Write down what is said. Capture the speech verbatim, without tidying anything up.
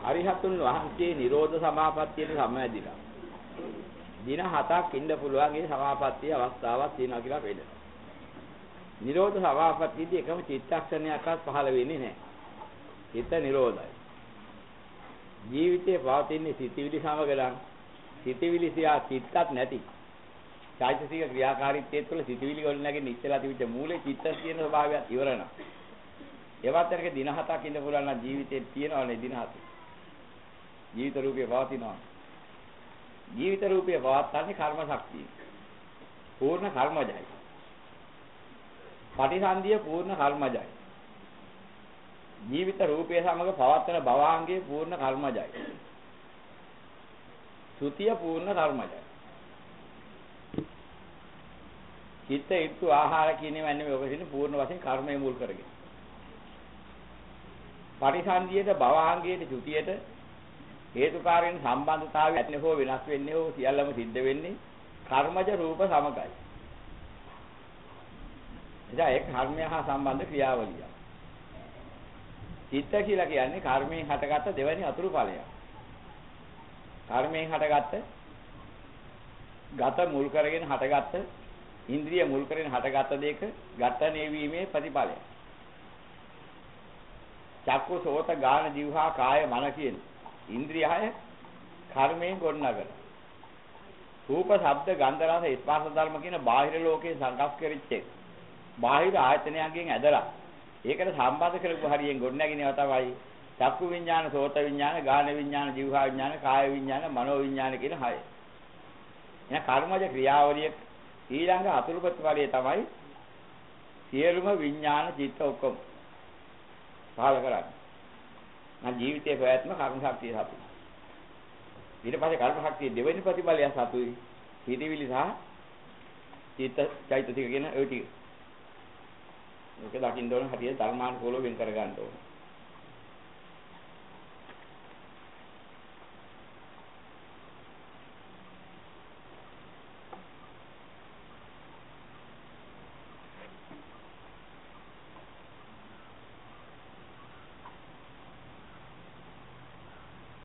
අරිහතුන් වහන්සේ නිරෝධ සමාපත්තියට සමවැදිලා. දින හතක් ඉන්න පුළුවන් ඒ සමාපත්තිය අවස්ථාවක් තියෙනවා කියලා පෙන්නනවා. නිරෝධ සමාපත්තියදී එකම චිත්තක්ෂණයක්වත් පහළ වෙන්නේ නැහැ. චිත්ත නිරෝධයි. ජීවිතේ පවතින සිතිවිලි සමග නම් සිතිවිලි සියා චිත්තත් නැති. චෛතසික ක්‍රියාකාරීත්වයේ තුළ සිතිවිලි වල නැගෙන ඉස්සලා තිබිච්ච මූලයේ චිත්ත කියන ස්වභාවයත් ඉවරනවා. ඒවත් එක්ක දින හතක් ඉන්න පුළුවන් නම් ජීවිතේ තියෙනවනේ දින හත. ජීවිත රූපේ පවතිනවා. ජීවිත රූපේ පවත්න්නේ කර්ම ශක්තිය. පූර්ණ කර්මජයි. පටිසන්ධිය පූර්ණ කර්මජයි. ජීවිත රූපය සමග පවත්වන භවාංගයේ පූර්ණ කර්මජයි. සුතිය පූර්ණ කර්මජයි. චිත්ත ඍතු ආහාර කියනේ වන්නේ මේ ඔබ සිටින පූර්ණ වශයෙන් කර්මය මුල් කරගෙන. පටිසන්ධියට භවාංගයේ සුතියට හේතුකාරයෙන් සම්බන්ධතාවය ඇතිනේ හෝ වෙනස් වෙන්නේ හෝ සියල්ලම සිද්ධ වෙන්නේ කර්මජ රූප සමගයි. එදා ඒ කර්මය හා සම්බන්ධ ක්‍රියාවලිය. චිත්ත කියලා කියන්නේ කර්මයෙන් හටගත්ත දෙවැනි අතුරු ඵලයක්. කර්මයෙන් හටගත්ත ගත මුල් කරගෙන හටගත්ත ඉන්ද්‍රිය මුල් කරගෙන හටගත්ත දෙයක ඝට්ටණය වීමේ ප්‍රතිඵලය. චක්කු සෝත ගාන જીවහා කාය මන කියන ඉන්ද්‍රිය හය කර්මයෙන් ගොඩනගන. රූප, ශබ්ද, ගන්ධ, රස, ස්පර්ශ ධර්ම කියන බාහිර ලෝකේ සංකප්ප කෙරිච්ච බාහිර ආයතනයන්ගෙන් ඇදලා ඒකට සම්බන්ධ කරපු හරියෙන් ගොඩනගිනව තමයි චක්කු විඥාන, සෝත විඥාන, ගාන විඥාන, જીවහා විඥාන, කාය විඥාන, මනෝ විඥාන කියන හය. එන කර්මජ ක්‍රියාවලිය ඊළඟ අතුරු ප්‍රතිඵලය තමයි සියලුම විඥාන චිත්ත ඔක්කොම පහල කරන්නේ. නම් ජීවිතයේ ප්‍රයත්න කර්ම ශක්තිය සතු. ඊට පස්සේ කර්ම ශක්තිය දෙවෙනි ප්‍රතිඵලය සතුයි. හිතවිලි සහ චිත්ත චෛතසික කියන ඒ ටික. මේක දකින්න ඕන හරියට ධර්මානුකූලව වෙන් කර ගන්න ඕන.